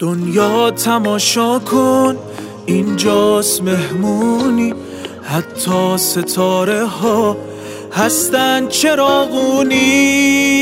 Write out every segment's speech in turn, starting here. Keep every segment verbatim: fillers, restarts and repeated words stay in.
دنیا تماشا کن، اینجاست مهمونی، حتی ستاره ها هستن چراغونی.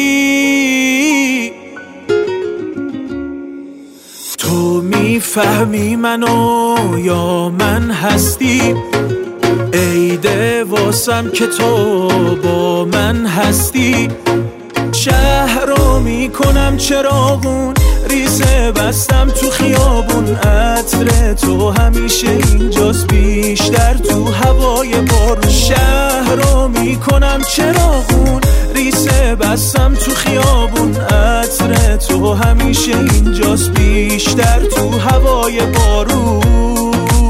تو میفهمی منو یا من هستی؟ عیده واسم که تو با من هستی. شهر رو میکنم چراغون، ریزه بستم تو خیابون. عطر تو همیشه اینجاست، بیشتر تو هوای بارون. شهر رو میکنم چراغون، ریزه بستم تو خیابون. عطر تو همیشه اینجاست، بیشتر تو هوای بارون.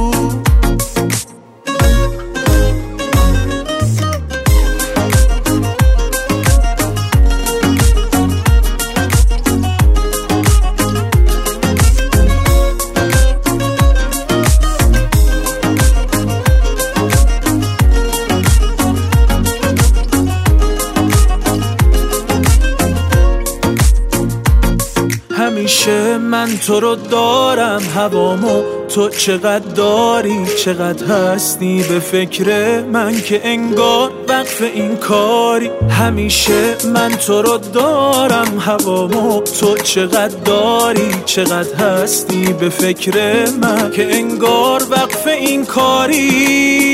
همیشه من تو رو دارم، هوامو تو چقدر داری، چقدر هستی به فکر من که انگار وقف این کاری. همیشه من تو رو دارم، هوامو تو چقدر داری، چقدر هستی به فکر من که انگار وقف این کاری.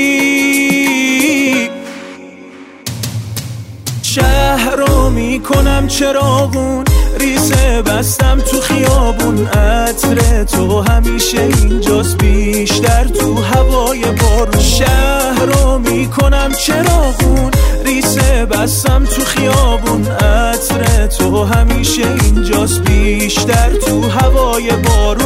شهر رو میکنم چراغون، ریزه بستم تو خیابون. عطر تو همیشه اینجاست، بیشتر تو هوای بارون. شهر رو میکنم چراغون، ریزه بستم تو خیابون. عطر تو همیشه اینجاست، بیشتر تو هوای بارون.